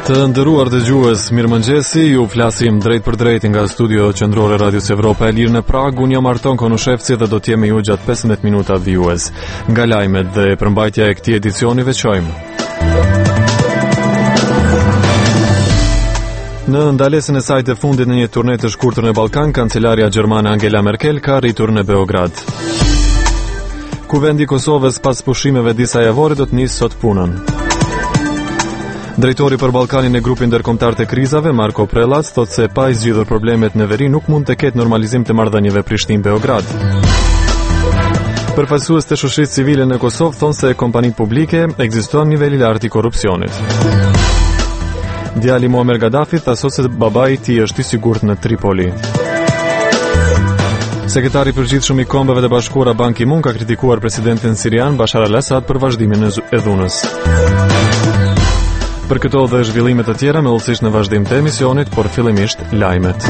Të nderuar dëgjues, mirëmëngjesi, ju flasim drejt për drejt nga studio qendrore Radios Evropa e Lirë në Prag. Unë jam Arton Konushevci dhe do të jemi ju gjatë 15 minuta vijues. Nga lajmet dhe përmbajtja e këtij edicioni veçojmë. Në ndalesën e saj të fundit në një turne të shkurtër në Ballkan, kancelaria gjermane Angela Merkel ka arritur në Beograd. Kuvendi i Kosovës pas pushimeve disa javore do të nisë sot punën. Drejtori për Ballkanin e grupit ndërkombëtar të krizave, Marko Prelac, thotë se pa i zgjidhur problemet në veri nuk mund të ketë normalizim të marrëdhënieve Prishtinë-Beograd. Përfaqësues të shoqërisë civile në Kosovë thonë se kompanitë publike ekziston niveli i lartë i korrupsionit. Djali Muammar Gaddafi tha sot se babai i tij është i sigurt në Tripoli. Sekretari i përgjithshëm i Kombeve të Bashkuara Ban Ki-moon ka kritikuar presidentin sirian Bashar al-Assad për vazhdimin e dhunës. Për këto dhe zhvillimet të tjera, me ullësisht në vazhdim të emisionit, por fillimisht lajmet.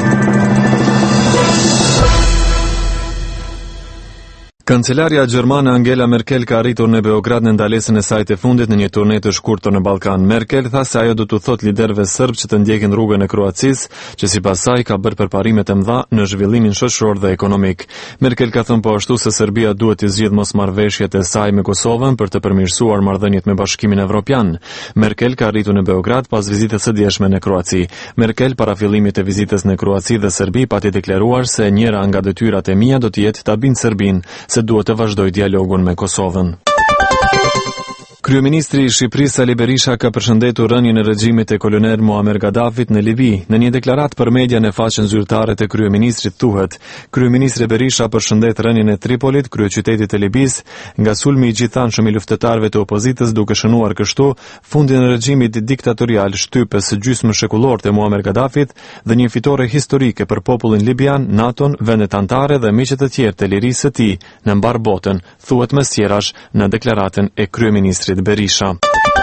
Kancelaria gjermane Angela Merkel ka arritur në Beograd në ndalesën e saj të fundit në një turne të shkurtër në Ballkan. Merkel tha se ajo do të thotë liderëve serb që të ndjekin rrugën e Kroacisë, që sipas saj ka bërë përparime të mëdha në zhvillimin shoqëror dhe ekonomik. Merkel ka thënë po ashtu se Serbia duhet të zgjidhë mosmarrëveshjet e saj me Kosovën për të përmirësuar marrëdhëniet me Bashkimin Evropian. Merkel ka arritur në Beograd pas vizitës së dieshme në Kroaci. Merkel para fillimit të vizitës në Kroaci dhe Serbi pati deklaruar se njëra nga detyrat e mia do të jetë ta bind Serbinë se duhet të vazhdoj dialogun me Kosovën. Kryeministri i Shqipërisë Sali Berisha ka përshëndetur rënien e regjimit të kolonel Muammar Gaddafit në Libi. Në një deklaratë për media në faqen zyrtare të kryeministrit thuhet: Kryeministri Berisha përshëndet rënien e Tripolit, kryeqytetit të Libisë, nga sulmi i gjithanshëm i luftëtarëve të opozitës, duke shënuar kështu fundin e regjimit diktatorial shtypës së gjysmë shekullore të Muammar Gaddafit dhe një fitore historike për popullin libian, NATO-n, vendet anëtare dhe miqet e tjerë të lirisë së tij në mbar botën, thuhet mes tjerash në deklaratën e kryeministrit Berisha.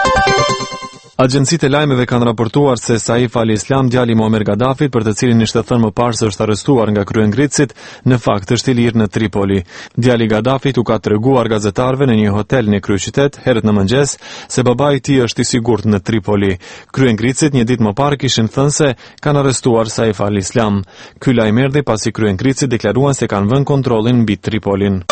Agjencitë e lajmeve kanë raportuar se Saif al-Islam, djali i Muammar Gaddafit, për të cilin ishte thënë më parë se është arrestuar nga kryengritësit, në fakt është i lirë në Tripoli. Djali i Gaddafit u ka treguar gazetarëve në një hotel në kryeqytet herët në mëngjes se babai i tij është i sigurt në Tripoli. Kryengritësit një ditë më parë kishin thënë se kanë arrestuar Saif al-Islam. Ky lajm erdhi pasi kryengritësit deklaruan se kanë vënë kontrollin mbi Tripolin.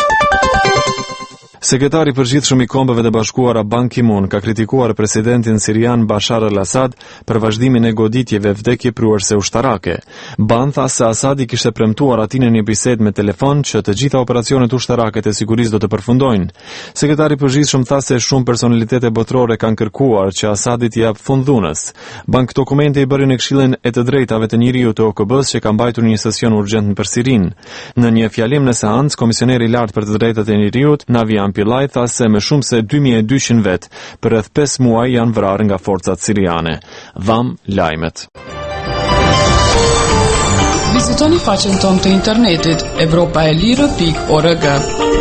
Sekretari i përgjithshëm i Kombeve të Bashkuara Ban Ki-moon ka kritikuar presidentin sirian Bashar al-Assad për vazhdimin e goditjeve vdekjepruese ushtarake. Ban tha se Assadi kishte premtuar atij në një bisedë me telefon që të gjitha operacionet ushtarake të sigurisë do të përfundojnë. Sekretari i përgjithshëm tha se shumë personalitete botërore kanë kërkuar që Assadit t'i jap fund dhunës. Ban këto komente i bëri në Këshillin e të Drejtave të Njeriut të OKB-s që ka mbajtur një sesion urgjent për Sirinë. Në një fjalim në seancë, komisioneri i lartë për të drejtat e njeriut, Navi Pillaj tha se më shumë se 2200 vet për rreth 5 muaj janë vrarë nga forcat siriane. Dham lajmet. Vizitoni faqen tonë të internetit europaelire.org.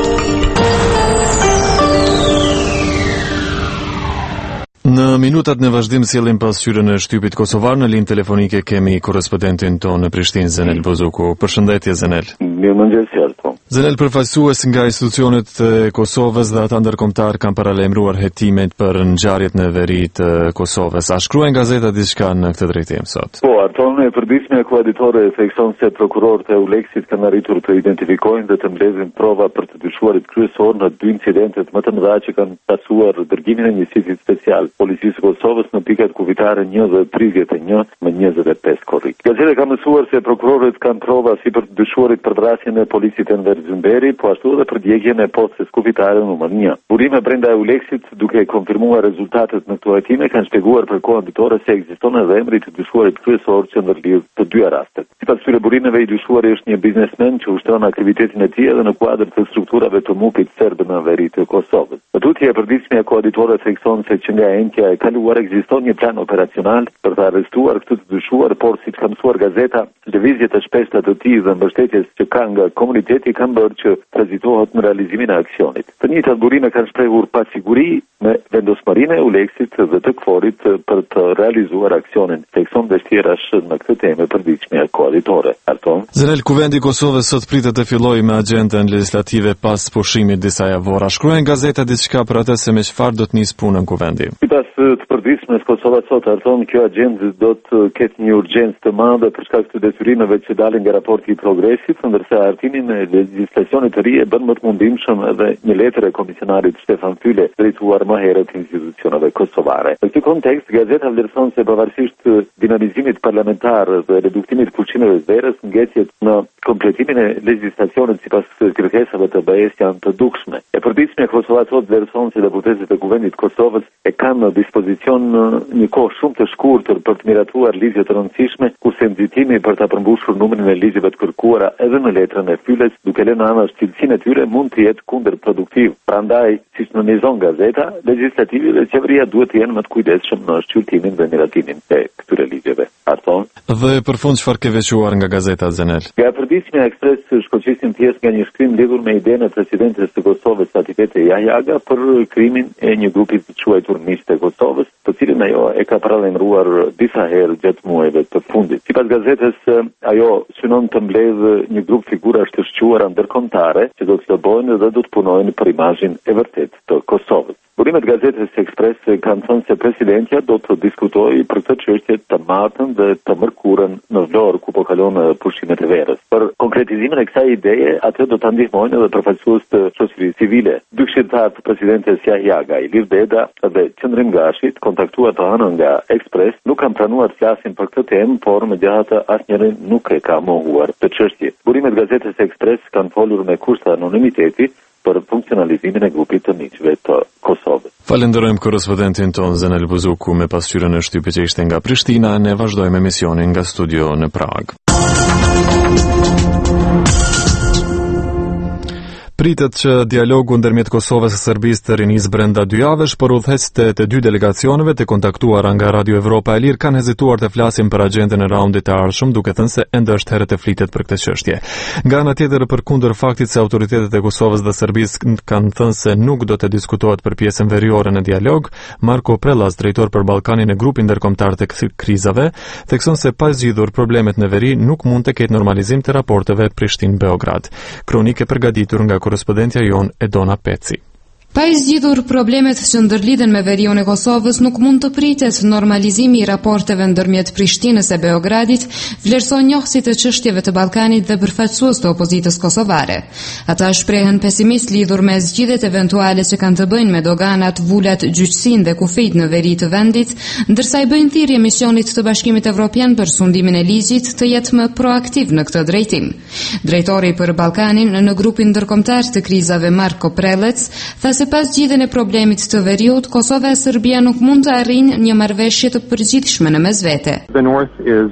Në minutat në vazhdim sjellim pasqyrën e shtypit kosovar. Në linjë telefonike kemi korrespondentin tonë në Prishtinë, Zenel Bozuku. Përshëndetje Zenel. Mirëmëngjes Arto. Zenel, përfaqësues nga institucionet e Kosovës dhe ata ndërkombëtar kanë paralajmëruar hetimet për ngjarjet në veri të Kosovës. A shkruajnë gazeta diçka në këtë drejtim sot? Po, ato në përditshmja koaditore e seksionit të prokurorët e Uleksit kanë arritur të identifikojnë dhe të mbledhin prova për të dyshuarit kryesor në 2 incidentet më të mëdha që kanë pasuar dërgimin e njësisit special Policisë Kosovës në pikat kufitare 1 dhe 31 me 25 korrik. Gazeta ka mësuar se prokurorët kanë prova si për të dyshuarit për vrasjen e polisit Enver Zymberi, po ashtu edhe për djegjen e postës kufitare numër 1. Burime brenda e Uleksit, duke konfirmuar rezultatet në këto hetime, kanë shpjeguar për kohën ditore se ekziston edhe emri të dyshuarit kryesor që ndërlidh të 2 rastet. Sipas këtyre burimeve, i dyshuari është një biznesmen që ushtron aktivitetin e tij edhe në kuadër të strukturave të MUP-it serb në veri të Kosovës. Tutje e përditshmja koaditore thekson se që nga entja e kaluar ekziston një plan operacional për të arrestuar këtë të dyshuar, por siç ka mësuar gazeta, lëvizjet e shpeshta të tij dhe mbështetjes që ka nga komuniteti kanë bërë që tranzitohet në realizimin e aksionit. Të njëjtat burime kanë shprehur pasiguri me vendosmërinë e Uleksit dhe të KFOR-it për të realizuar aksionin. Thekson vështirash në këtë temë e përditshme koaditore. Arton. Zenel, Kuvendi i Kosovës sot pritet të fillojë me agjendën legjislative pas pushimit disa javora. Shkruajnë gazeta diçka diçka për atë se me çfarë do të nisë punën kuvendi. Sipas të përditshmes, Kosova sot harton kjo agjendë do të ketë një urgjencë të madhe për shkak të detyrimeve që dalin nga raporti i progresit, ndërsa hartimin e legjislacionit të ri e bën më të mundimshëm edhe një letër e komisionarit Stefan Fyle drejtuar më herët institucioneve kosovare. Në këtë kontekst, gazeta vlerëson se pavarësisht dinamizimit parlamentar dhe reduktimit fuqinëve të verës, ngecjet në kompletimin e legjislacionit sipas kërkesave të BE-s janë të dukshme. E përditshme Kosova sot vlerëson se deputetët e Kuvendit të Kosovës e kanë në dispozicion një kohë shumë të shkurtër për të miratuar ligje të rëndësishme, kurse nxitimi për ta përmbushur numrin e ligjeve të kërkuara edhe në letrën e Fyles, duke lënë anash cilësinë e tyre mund të jetë kundërproduktiv. Prandaj, siç nënizon gazeta, legislativi dhe qeveria duhet të jenë më të kujdesshëm në shqyrtimin dhe miratimin e këtyre ligjeve. Dhe për fund çfarë ke veçuar nga gazeta Zenel? Nga përditshmja Ekspres shkoqisim pjesë nga një shkrim lidhur me idenë e presidentes të Kosovës Satifete Jahjaga për krimin e një grupi të quajtur Miqtë e Kosovës, të cilin ajo e ka paralajmëruar disa herë gjatë muajve të fundit. Sipas gazetës, ajo synon të mbledhë një grup figurash të shquara ndërkombëtare që do të lobojnë dhe do të punojnë për imazhin e vërtet të Kosovës. Burimet gazetës Ekspres kanë thënë se presidentja do të diskutojë për këtë çështje të martën dhe të mërkurën në Vlorë, ku po kalon pushimet e verës. Për konkretizimin e kësaj ideje, atë do ta ndihmojnë edhe përfaqësues të shoqërisë civile. Dy këshilltarë të presidentes Jahjaga, Ilir Deda dhe Qendrim Gashi, kontaktuar të hënën nga Ekspres, nuk kanë pranuar të flasin për këtë temë, por megjithatë asnjëri nuk e ka mohuar këtë çështje. Burimet gazetës Ekspres kanë folur me kushte anonimiteti për funksionalizimin e grupit të miqve të Kosovës. Falenderojmë korrespondentin ton Zenel Buzuku me pasqyrën e shtypit që ishte nga Prishtina. Ne vazhdojmë emisionin nga studio në Prag. Pritet që dialogu ndërmjet Kosovës e Serbisë të rinisë brenda 2 javësh, por udhëheqësit e 2 delegacioneve të kontaktuara nga Radio Evropa e Lirë kanë hezituar të flasin për agjendën e raundit të ardhshëm, duke thënë se ende është herët e flitet për këtë çështje. Nga ana tjetër, përkundër faktit se autoritetet e Kosovës dhe Serbisë kanë thënë se nuk do të diskutohet për pjesën veriore në dialog, Marko Prellas, drejtor për Ballkanin e grupit ndërkombëtar të krizave, thekson se pa zgjidhur problemet në veri nuk mund të ketë normalizim të raporteve Prishtinë-Beograd. Kronikë e përgatitur nga korrespondentja jon Edona Peci. Pa i zgjidhur problemet që ndërlidhen me veriun e Kosovës, nuk mund të pritet normalizimi i raporteve ndërmjet Prishtinës e Beogradit, vlerëson njohësit e çështjeve të Ballkanit dhe përfaqësues të opozitës kosovare. Ata shprehen pesimist lidhur me zgjidhjet eventuale që kanë të bëjnë me doganat, vulat, gjyqësinë dhe kufijt në veri të vendit, ndërsa i bëjnë thirrje misionit të Bashkimit Evropian për sundimin e ligjit të jetë më proaktiv në këtë drejtim. Drejtori për Ballkanin në grupin ndërkombëtar të krizave Marko Prelec tha se pas zgjidhjen e problemit të veriut, Kosova e Serbia nuk mund të arrijnë një marrëveshje të përgjithshme në mesvete. The north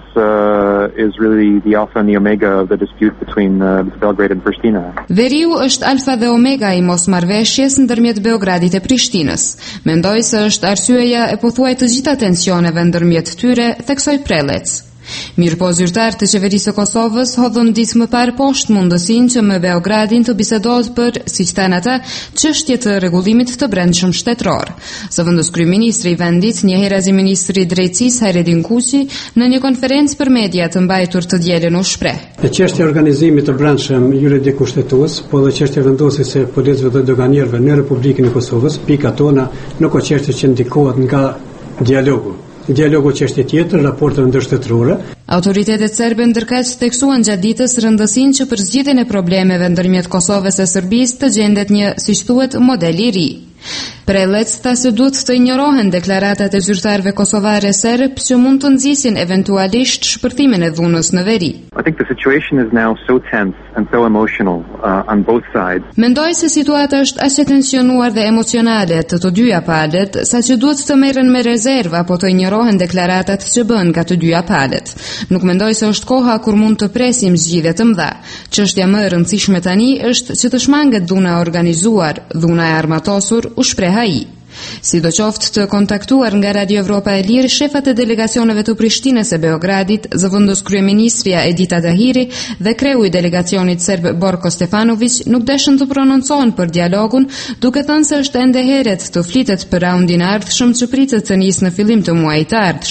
is really the alpha and the omega of the dispute between Belgrade and Pristina. Veriu është alfa dhe omega i mosmarrveshjes ndërmjet Beogradit e Prishtinës. Mendoj se është arsyeja e pothuaj të gjitha tensioneve ndërmjet tyre, theksoi Prelec. Mirëpo zyrtar të qeverisë së Kosovës hodhën ditë më parë poshtë mundësinë që me Beogradin të bisedohet për, siç thanë ata, çështje të rregullimit të brendshëm shtetëror. Së vendos kryeministri i vendit, njëherëzi ministri i drejtësisë Hayredin Kuqi, në një konferencë për media të mbajtur të dielën u shpreh. Çështja e organizimit të brendshëm juridik kushtetues, po dhe çështja vendosjes së policëve dhe doganierëve në Republikën e Kosovës, pika tona nuk ka çështje që ndikohet nga dialogu. Dialogu çështje tjetër, raportet ndërshtetërore. Autoritetet serbe ndërkaq theksuan gjatë ditës rëndësinë që për zgjidhjen e problemeve ndërmjet Kosovës e Serbisë të gjendet një, siç thuhet, model i ri. Prelec tha se duhet të injorohen deklaratat e zyrtarëve kosovare serb që mund të nxisin eventualisht shpërthimin e dhunës në veri. I think the situation is now so tense and so emotional on both sides. Mendoj se situata është aq e tensionuar dhe emocionale të dyja palët, saqë duhet të merren me rezervë apo të injorohen deklaratat që bën nga të dyja palët. Nuk mendoj se është koha kur mund të presim zgjidhje të mëdha. Çështja më e rëndësishme tani është që të shmanget dhuna e organizuar, dhuna e armatosur, u shpreh ai. Sidoqoftë të kontaktuar nga Radio Evropa e Lirë, shefat e delegacioneve të Prishtinës e Beogradit, zëvendës kryeministria Edita Dahiri dhe kreu i delegacionit serb Borko Stefanović nuk dëshën të prononcohen për dialogun, duke thënë se është ende heret të flitet për raundin e ardhshëm që pritet të nisë në fillim të muajit të ardhshëm.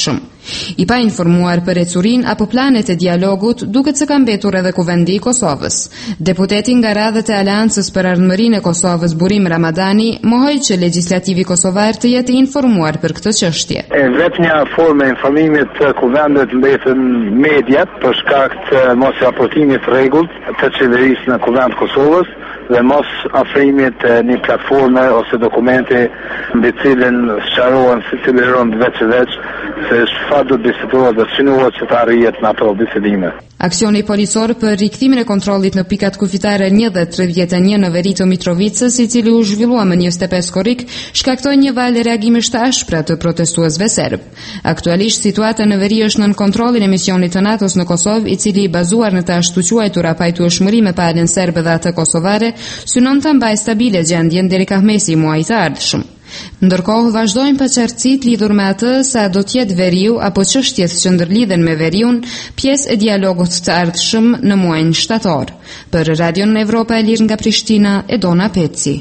I pa informuar për ecurin apo planet e dialogut, duket se ka mbetur edhe Kuvendi i Kosovës. Deputeti nga radhët e Aleancës për Ardhmërinë e Kosovës, Burim Ramadani, mohoi që legjislativi kosovar të jetë informuar për këtë çështje. Vetëm një formë e informimit të kuvendit mbeten mediat për shkak të mos raportimit rregullt të qeverisë në Kuvend Kosovës dhe mos afrimit një platforme ose dokumenti mbi cilën sqarohen si cili rond veç se çfarë do të diskutohet dhe synohet që të arrihet në ato bisedime. Aksioni policor për rikthimin e kontrollit në pikat kufitare 1 dhe 31 në veri të Mitrovicës, i cili u zhvillua më 25 korrik, shkaktoi një valë reagimesh të ashpra të protestuesve serb. Aktualisht situata në veri është nën kontrollin e misionit të NATO-s në Kosovë, i cili i bazuar në të ashtu quajtura pajtueshmëri me palën serbe dhe atë kosovare, synon të mbajë stabile gjendjen deri ka mesi i muajit të ardhshëm. Ndërkohë vazhdojnë paqartësitë lidhur me atë sa do të jetë veriu apo çështjet që ndërlidhen me veriun, pjesë e dialogut të ardhshëm në muajin shtator. Për Radion Evropa e Lirë nga Prishtina, Edona Peci.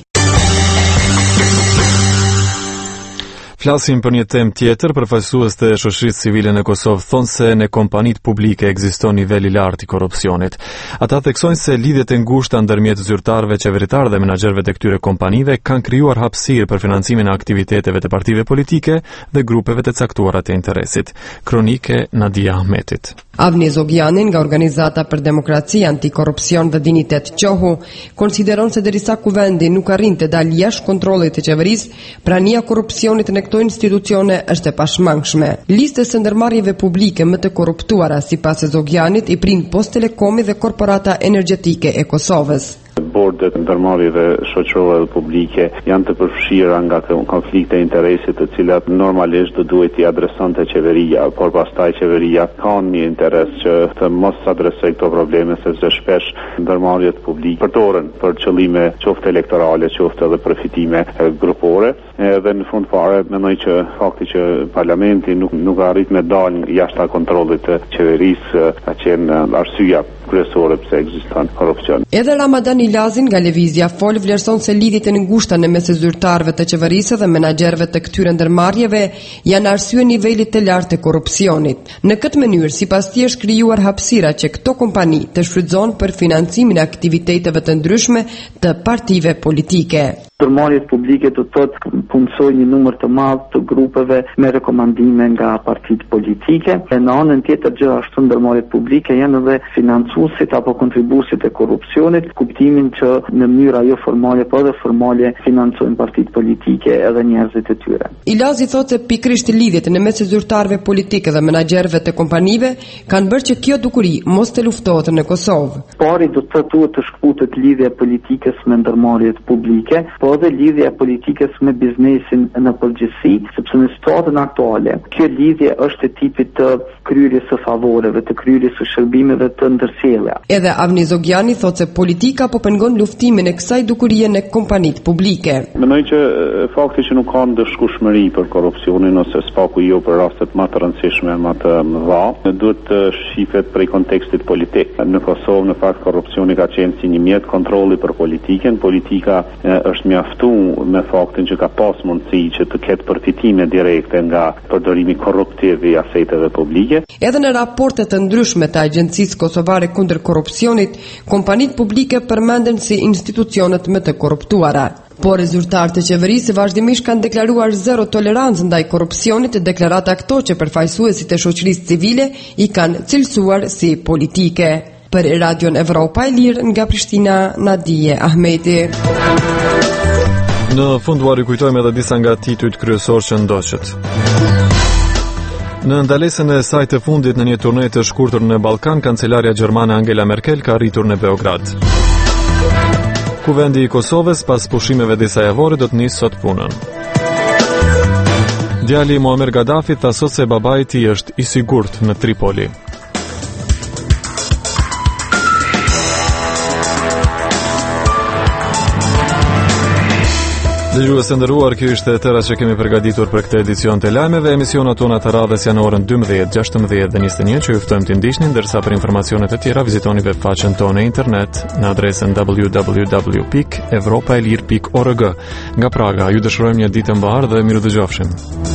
Flasim për një temë tjetër. Përfaqësues të shoqërisë civile në Kosovë thonë se në kompanitë publike ekziston nivel i lartë i korrupsionit. Ata theksojnë se lidhjet e ngushta ndërmjet zyrtarëve, qeveritarë dhe menaxherëve të këtyre kompanive kanë krijuar hapësirë për financimin e aktiviteteve të partive politike dhe grupeve të caktuara të interesit. Kronike Nadia Ahmetit. Avni Zogjanin nga Organizata për Demokraci, Antikorrupsion dhe Dinitet Qohu konsideron se derisa kuvendi nuk arrin të dalë jashtë kontrollit të qeverisë, prania korrupsionit në këto institucione është e pashmangshme. Listës së ndërmarrjeve publike më të korruptuara sipas Zogjanit i prin Post Telekomi dhe Korporata Energjetike e Kosovës. Bordet ndërmarrjeve shoqërore dhe publike janë të përfshira nga konflikte interesit të cilat normalisht do duhet i adresonte qeveria, por pastaj qeveria ka një interes që të mos adresojë këto probleme sepse shpesh ndërmarrjet publike përdoren për qëllime qoftë elektorale, qoftë edhe përfitime grupore. Edhe në fund fare mendoj që fakti që parlamenti nuk arrit me dalë jashtë kontrollit të qeverisë ka qenë arsyeja kryesore pse ekziston korrupsion. Edhe Ramadan Ilazin nga Lëvizja Fol vlerëson se lidhjet e ngushta në mes zyrtarëve të qeverisë dhe menaxherëve të këtyre ndërmarrjeve janë arsye nivelit të lartë të korrupsionit. Në këtë mënyrë, sipas tij, është krijuar hapësira që këto kompani të shfrytëzojnë për financimin e aktiviteteve të ndryshme të partive politike. Ndërmarrjet publike do të thotë punësojnë një numër të madh të grupeve me rekomandime nga partitë politike. Në anën tjetër, gjithashtu ndërmarrjet publike janë edhe financuesit apo kontribuesit e korrupsionit, kuptimin që në mënyra jo formale, por edhe formale financojnë partitë politike edhe njerëzit e tyre. Ilazi thotë se pikërisht lidhjet në mes zyrtarëve politikë dhe menaxherëve të kompanive kanë bërë që kjo dukuri mos të luftohet në Kosovë. Pari do të duhet të shkputet lidhja politikës me ndërmarrjet publike, po edhe lidhja politikës me biznesin në përgjithësi, sepse në situatën aktuale, kjo lidhje është e tipit të kryerjes së favoreve, të kryerjes së shërbimeve të ndërsjellja. Edhe Avni Zogjani thotë se politika po pengon luftimin e kësaj dukurie në kompanitë publike. Mendoj që fakti që nuk ka ndëshkueshmëri për korrupsionin ose spaku jo për rastet më të rëndësishme, më të mëdha, duhet të shihet prej kontekstit politik. Në Kosovë në fakt korrupsioni ka qenë si një mjet kontrolli për politikën. Politika është mjaftuar me faktin që ka pas mundësi që të ketë përfitime direkte nga përdorimi korruptiv i aseteve publike. Edhe në raporte të ndryshme të Agjencisë Kosovare kundër korrupsionit, kompanitë publike përmenden si institucionet më të korruptuara. Por zyrtarët e qeverisë vazhdimisht kanë deklaruar zero tolerancë ndaj korrupsionit, deklarata këto që përfaqësuesit e shoqërisë civile i kanë cilësuar si politike. Për Radion Evropa e Lirë nga Prishtina, Nadije Ahmeti. Në fund u rikujtojmë edhe disa nga titujt kryesor që ndoqët. Në ndalesën e saj të fundit në një turne të shkurtër në Ballkan, kancelarja gjermane Angela Merkel ka arritur në Beograd. Kuvendi i Kosovës pas pushimeve disa javore do të nisë sot punën. Djali Muammar Gaddafi tha sot se babai i tij është i sigurt në Tripoli. Dëgjues të nderuar, kjo ishte tëra që kemi përgatitur për këtë edicion të lajmeve. Emisionat tona të radhës janë orën 12, 16 dhe 21, që ju ftojmë të ndiqni, ndërsa për informacionet e tjera vizitoni webfaqen tonë në internet në adresën www.evropaelir.org. Nga Praga, ju dëshirojmë një ditë mbar dhe miru dëgjofshim.